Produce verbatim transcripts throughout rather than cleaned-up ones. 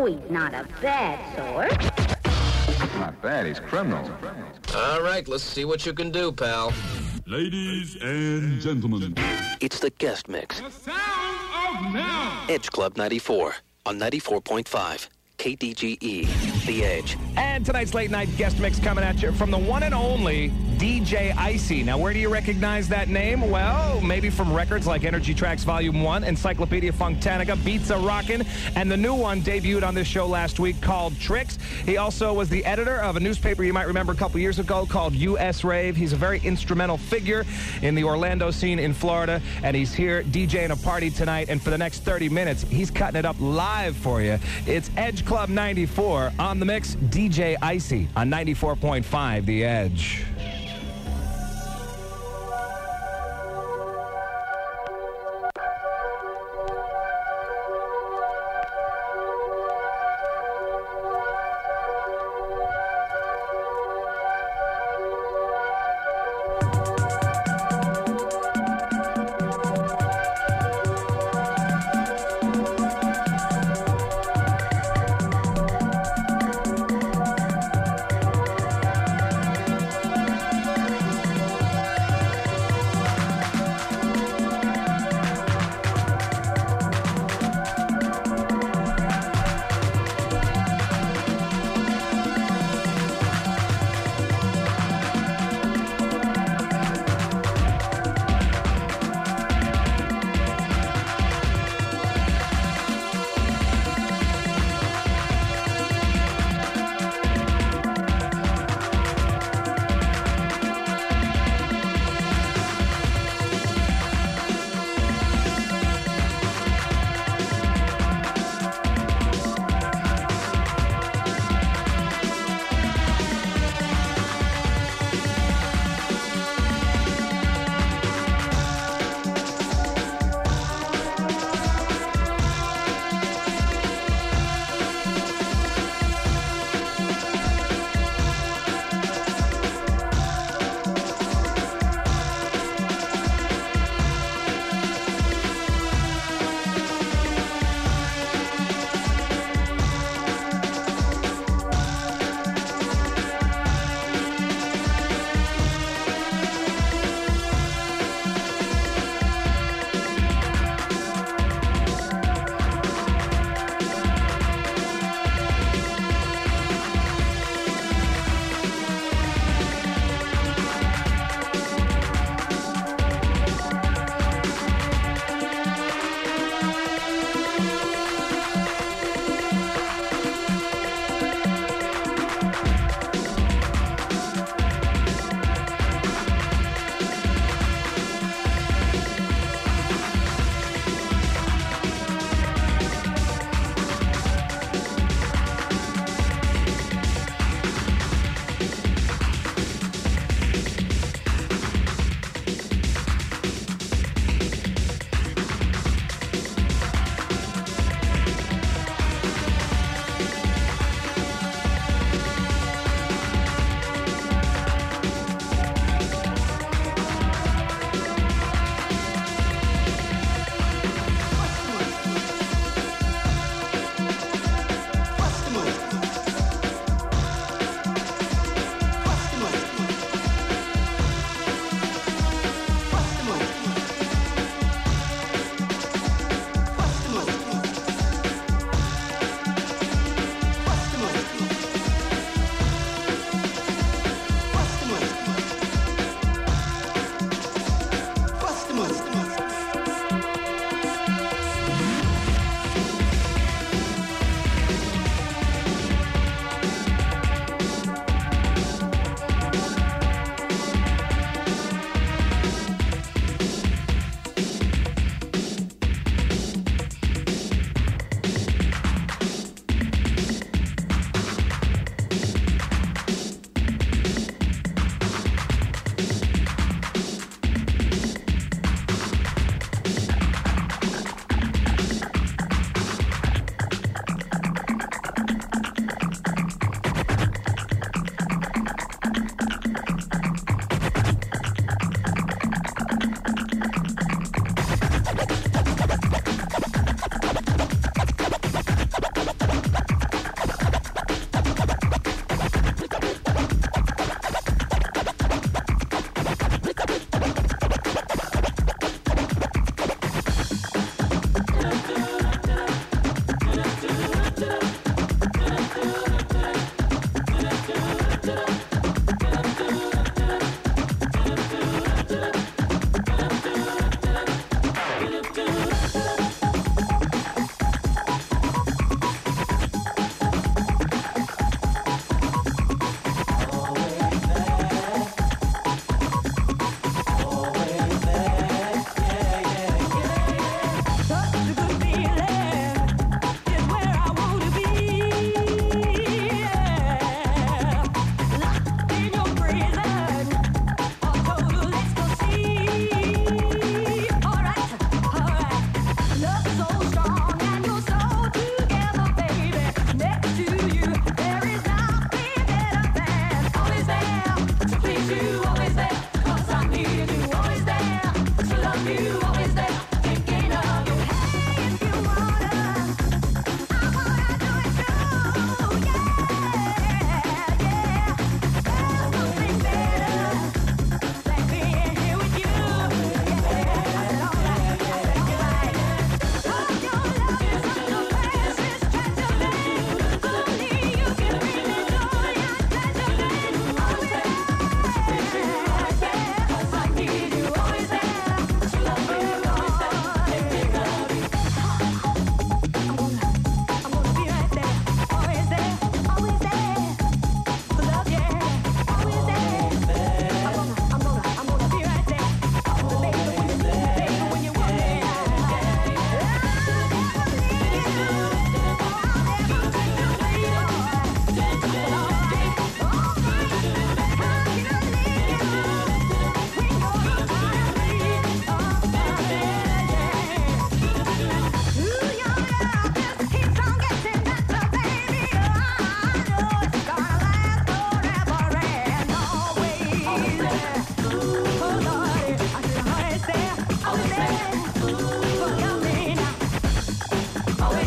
Oh, he's not a bad sort. Not bad, he's criminal. All right, let's see what you can do, pal. Ladies and gentlemen, it's the guest mix. The sound of now. Edge Club ninety-four on ninety-four point five. K D G E, The Edge. And tonight's late night guest mix coming at you from the one and only D J Icy. Now, where do you recognize that name? Well, maybe from records like Energy Tracks Volume one, Encyclopedia Funktanica, Beats A Rockin', and the new one debuted on this show last week called Tricks. He also was the editor of a newspaper you might remember a couple years ago called U S Rave. He's a very instrumental figure in the Orlando scene in Florida, and he's here DJing a party tonight, and for the next thirty minutes, he's cutting it up live for you. It's Edge Club ninety-four on the mix, D J Icy on ninety-four point five The Edge.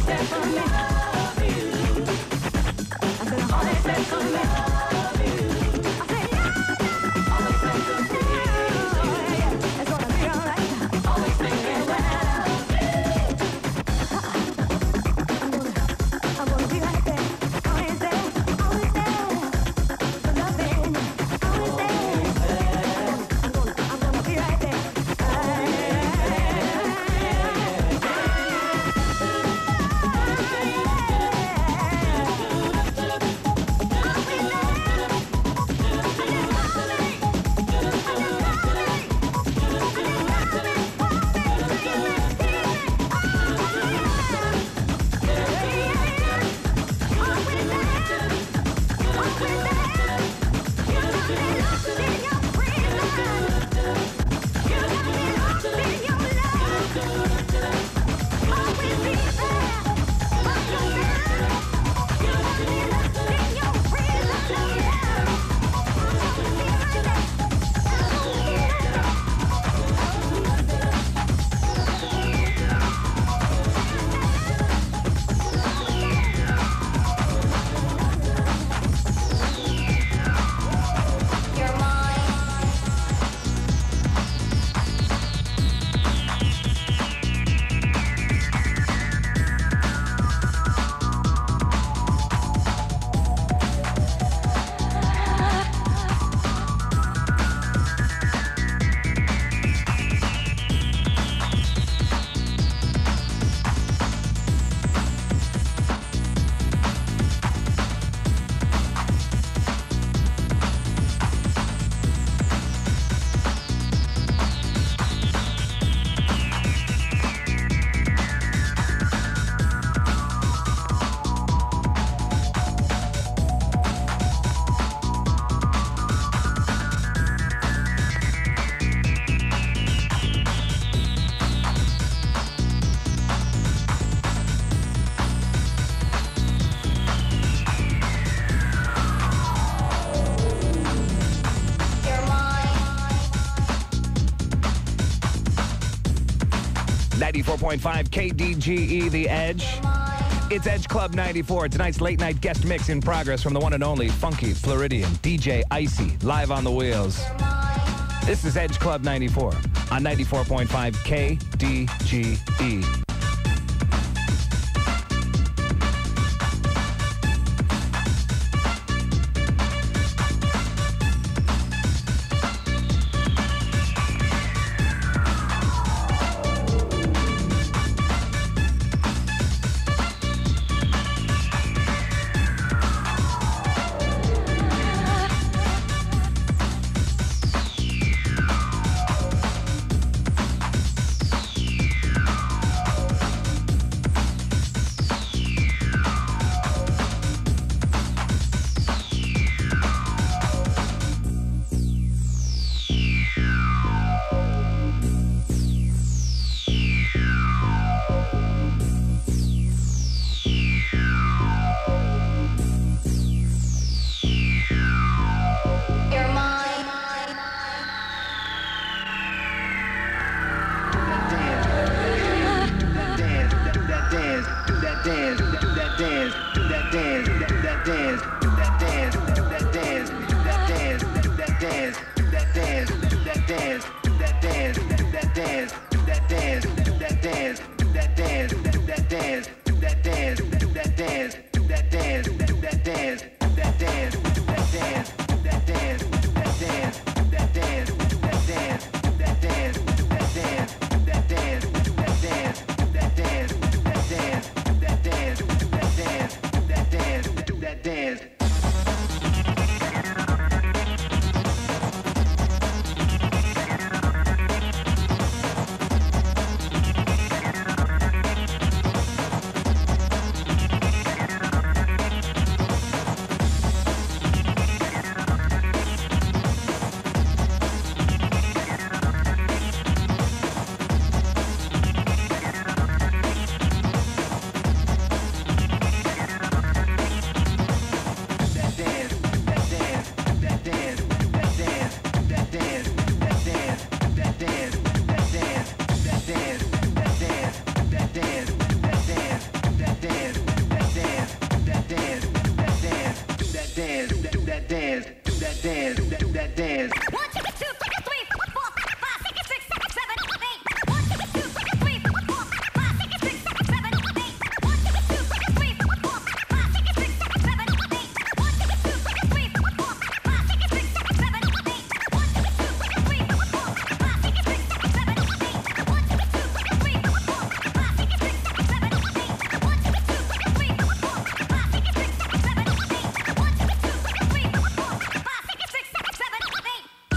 ninety-four point five K D G E, The Edge. It's Edge Club ninety-four. Tonight's late night guest mix in progress from the one and only Funky Floridian, D J Icy, live on the wheels. This is Edge Club ninety-four on ninety-four point five K D G E. says. One, two, three, four, five, six, six, seven, eight. One, two, three, four, five, six, six, seven, eight. One, two, three, four, five, six, six, seven, eight. One, two, three, four, five, six, six, seven, eight. One, two, three, four, five, six, six, seven, eight. One, two, three, four, five, six, six, seven, eight. One, two, three, four, five, six, six, seven, eight. One, two, three, four, five, six, six, seven, eight.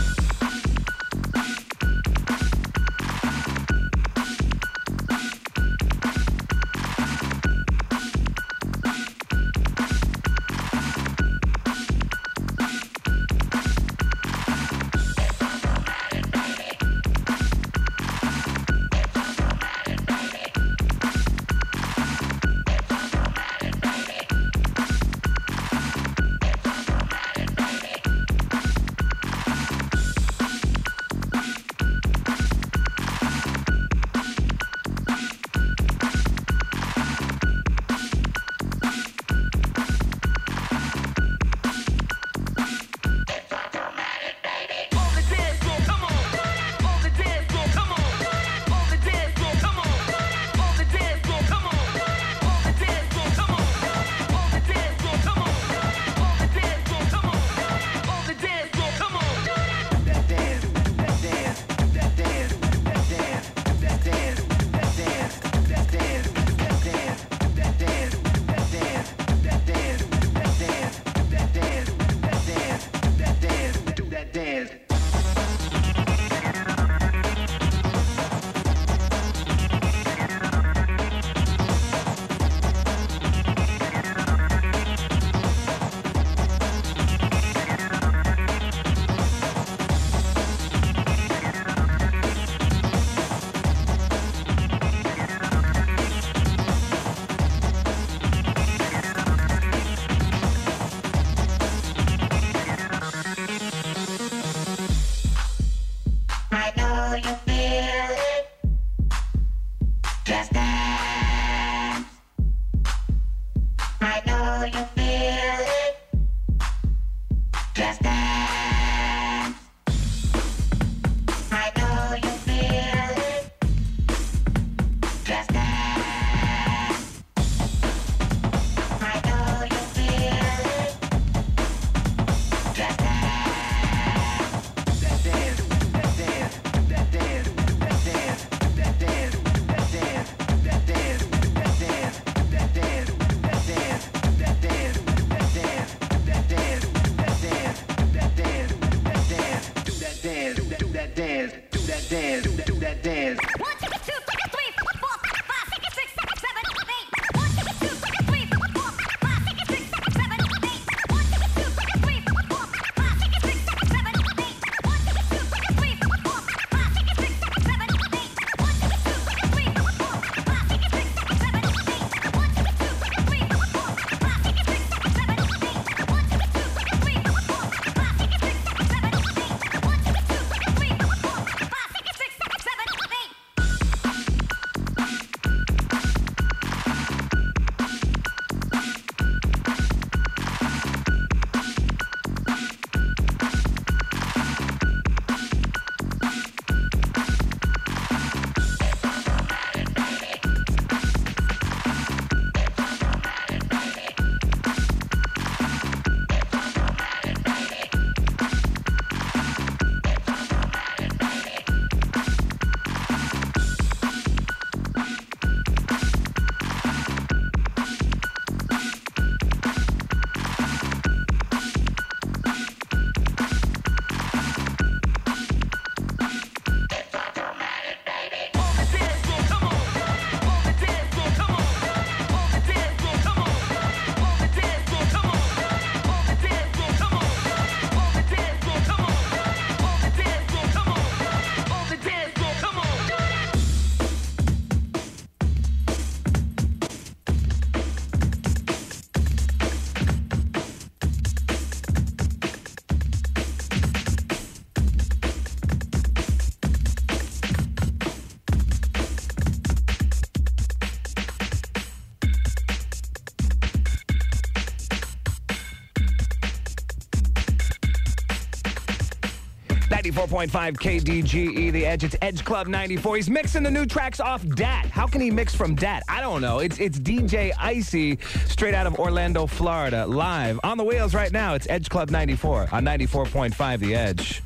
ninety-four point five K D G E, The Edge. It's Edge Club ninety-four. He's mixing the new tracks off D A T. How can he mix from D A T? I don't know. It's it's D J Icy, straight out of Orlando, Florida, live on the wheels right now. It's Edge Club ninety-four on ninety-four point five The Edge.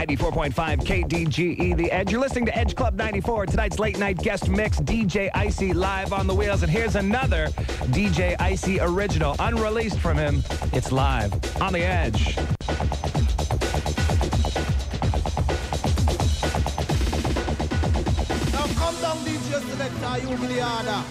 ninety-four point five K D G E, The Edge. You're listening to Edge Club ninety-four. Tonight's late night guest mix, D J Icy live on the wheels. And here's another D J Icy original, unreleased from him. It's live on the Edge. Now come down, D J Selector, you be the order.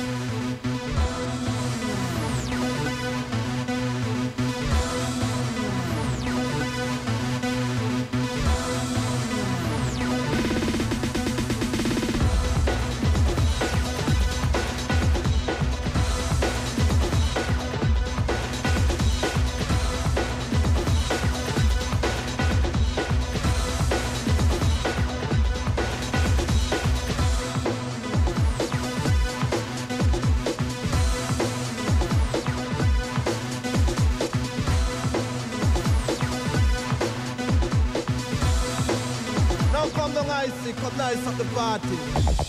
Come nice at the party.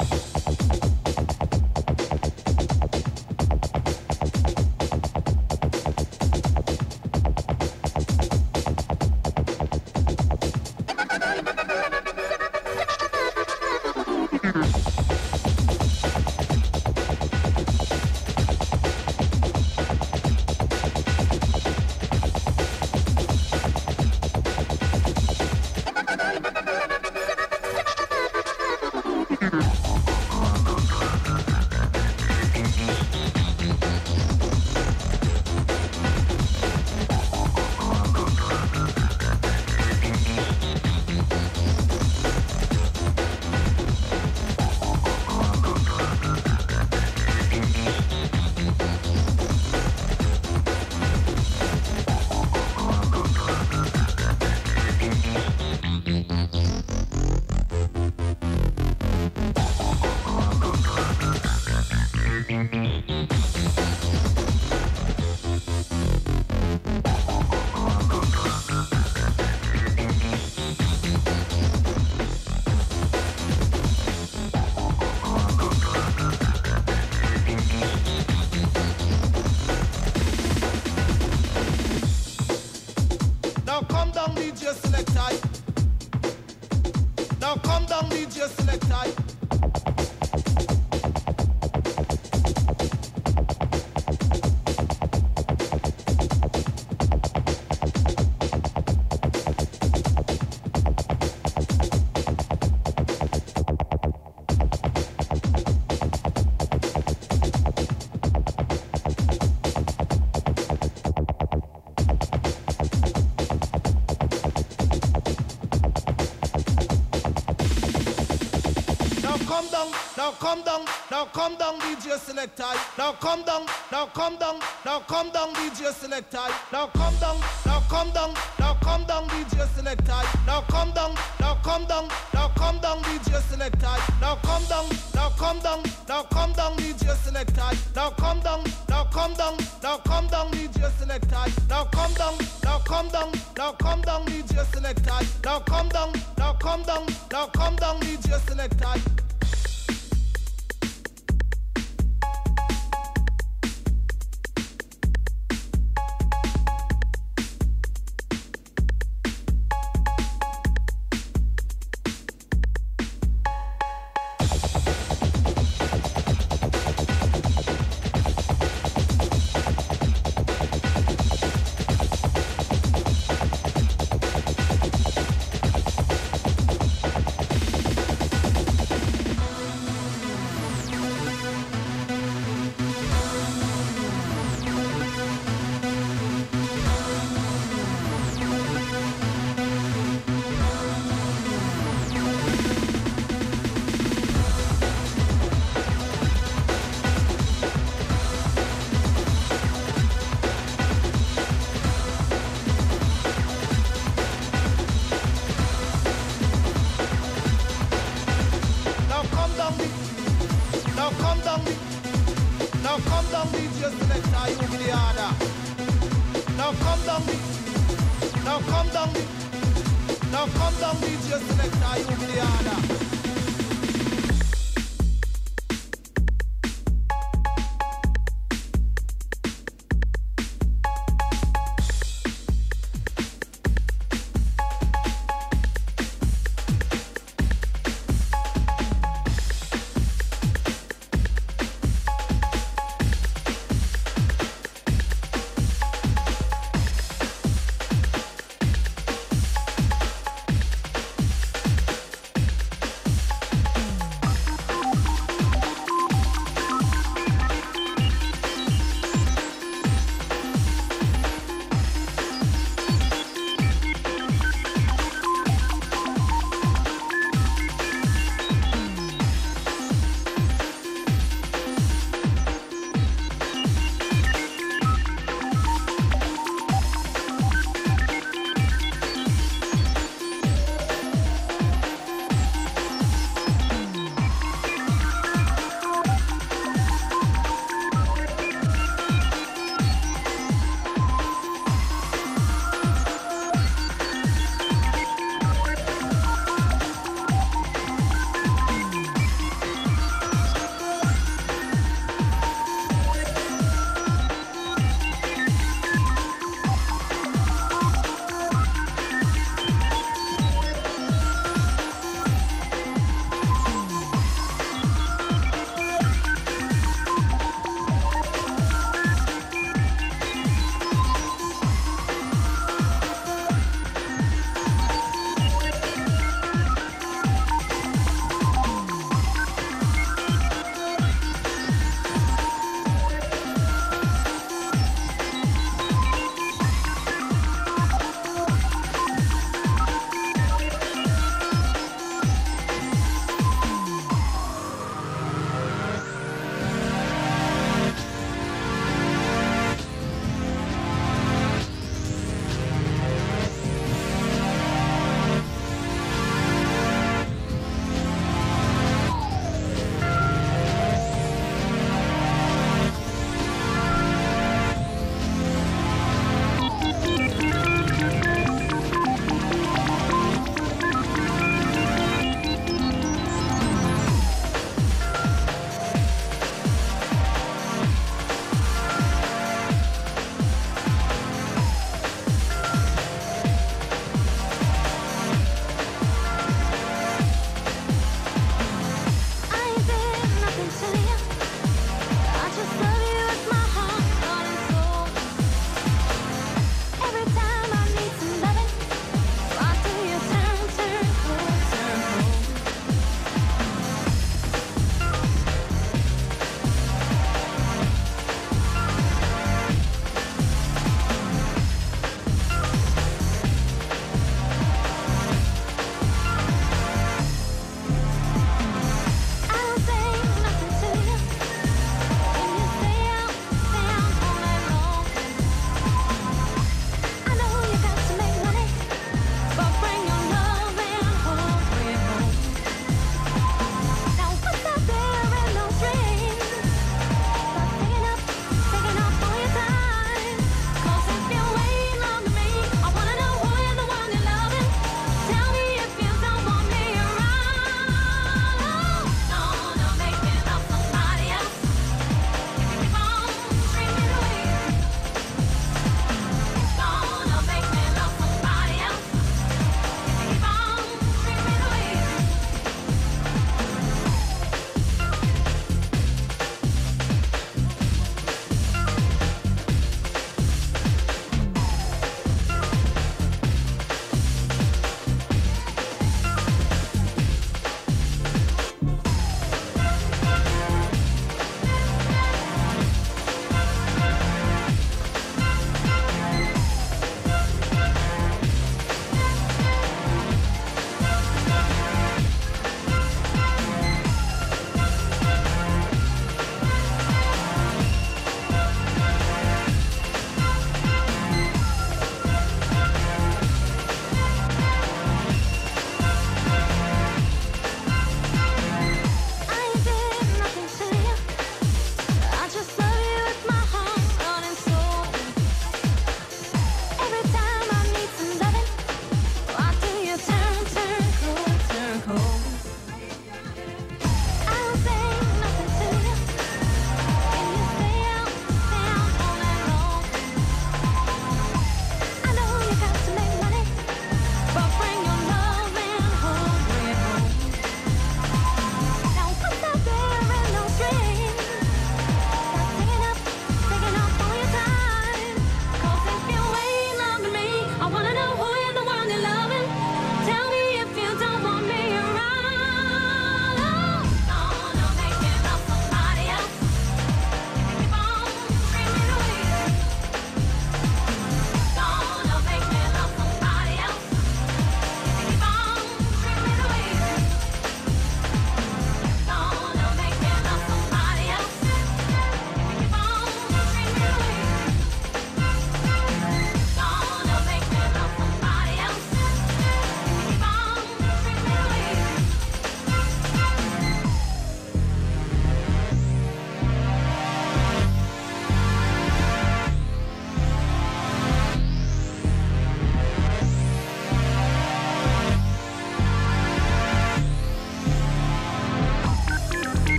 Now come down, now come down, D J Selector. Now come down, now come down, now come down, D J Selector. Now come down, now come down, now come down, D J Selector. Now come down, now come down, now come down, D J Selector. Now come down, now come down, now come down, D J Selector. Now come down, now come down, now come down, D J Selector. Now come down, now come down, now come down, D J Selector. Now come down, now come down, now come down, D J Selector.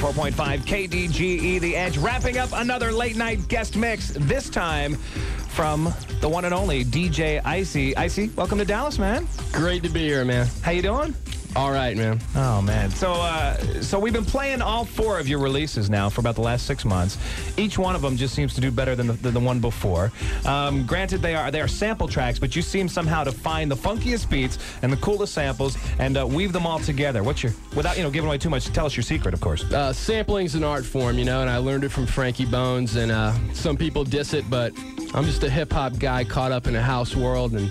ninety-four point five K D G E, The Edge, wrapping up another late-night guest mix, this time from the one and only D J Icy. Icy, welcome to Dallas, man. Great to be here, man. How you doing? All right, man. Oh, man. So uh, so we've been playing all four of your releases now for about the last six months. Each one of them just seems to do better than the, than the one before. Um, granted, they are they are sample tracks, but you seem somehow to find the funkiest beats and the coolest samples and uh, weave them all together. What's your, without, you know, giving away too much, tell us your secret, of course. Uh, sampling's an art form, you know, and I learned it from Frankie Bones, and uh, some people diss it, but I'm just a hip-hop guy caught up in a house world, and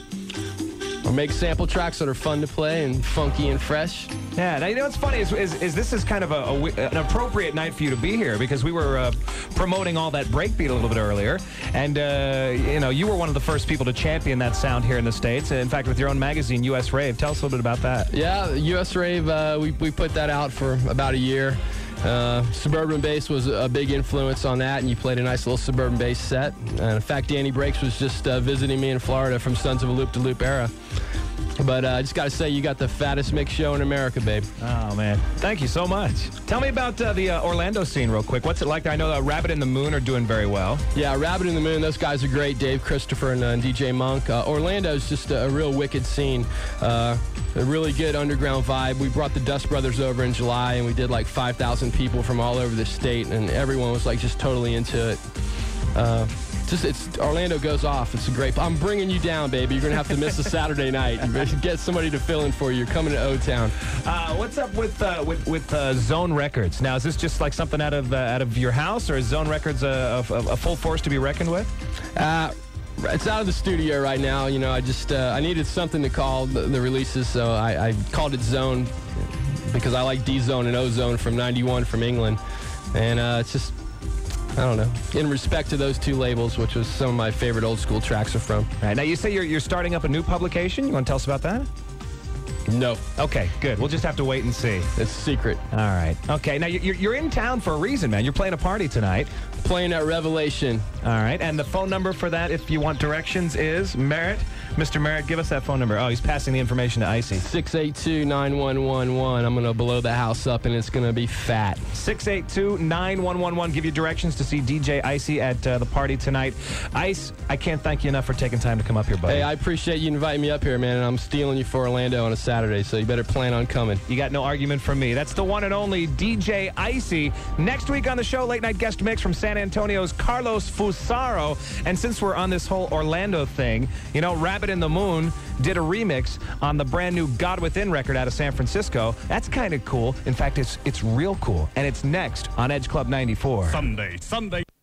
I make sample tracks that are fun to play and funky and fresh. Yeah, now, you know what's funny is, is, is this is kind of a, a, an appropriate night for you to be here because we were uh, promoting all that breakbeat a little bit earlier, and uh, you know, you were one of the first people to champion that sound here in the States. In fact, with your own magazine, U S Rave. Tell us a little bit about that. Yeah, U S Rave, uh, we, we put that out for about a year. Uh, suburban bass was a big influence on that, and you played a nice little suburban bass set. And in fact, Danny Breaks was just uh, visiting me in Florida from Sons of a Loop to Loop era. But uh, I just got to say, you got the fattest mix show in America, babe. Oh, man. Thank you so much. Tell me about uh, the uh, Orlando scene real quick. What's it like? I know uh, Rabbit in the Moon are doing very well. Yeah, Rabbit in the Moon, those guys are great. Dave Christopher and uh, D J Monk. Uh, Orlando's just a, a real wicked scene. Uh, a really good underground vibe. We brought the Dust Brothers over in July, and we did like five thousand people from all over the state, and everyone was like just totally into it. Uh, Just it's Orlando goes off. It's a great. I'm bringing you down, baby. You're gonna have to miss a Saturday night. You better get somebody to fill in for you. You're coming to O-Town. Uh, what's up with uh, with with uh, Zone Records? Now, is this just like something out of uh, out of your house, or is Zone Records a, a, a full force to be reckoned with? Uh, it's out of the studio right now. You know, I just uh, I needed something to call the, the releases, so I, I called it Zone because I like D-Zone and O-Zone from ninety-one from England, and uh, it's just. I don't know. In respect to those two labels, which was some of my favorite old school tracks are from. All right. Now, you say you're, you're starting up a new publication. You want to tell us about that? No. Okay, good. We'll just have to wait and see. It's secret. All right. Okay. Now, you're, you're in town for a reason, man. You're playing a party tonight. Playing at Revelation. All right. And the phone number for that, if you want directions, is Merritt. Mister Merritt, give us that phone number. Oh, he's passing the information to Icy. six eight two, nine one one one. I'm going to blow the house up, and it's going to be fat. six eight two, nine one one one. Give you directions to see D J Icy at uh, the party tonight. Ice, I can't thank you enough for taking time to come up here, buddy. Hey, I appreciate you inviting me up here, man, and I'm stealing you for Orlando on a Saturday, so you better plan on coming. You got no argument from me. That's the one and only D J Icy. Next week on the show, late night guest mix from San Antonio's Carlos Fusaro. And since we're on this whole Orlando thing, you know, Rabbit in the Moon did a remix on the brand new God Within record out of San Francisco. That's kind of cool. In fact, it's it's real cool. And it's next on Edge Club ninety-four. Sunday, Sunday.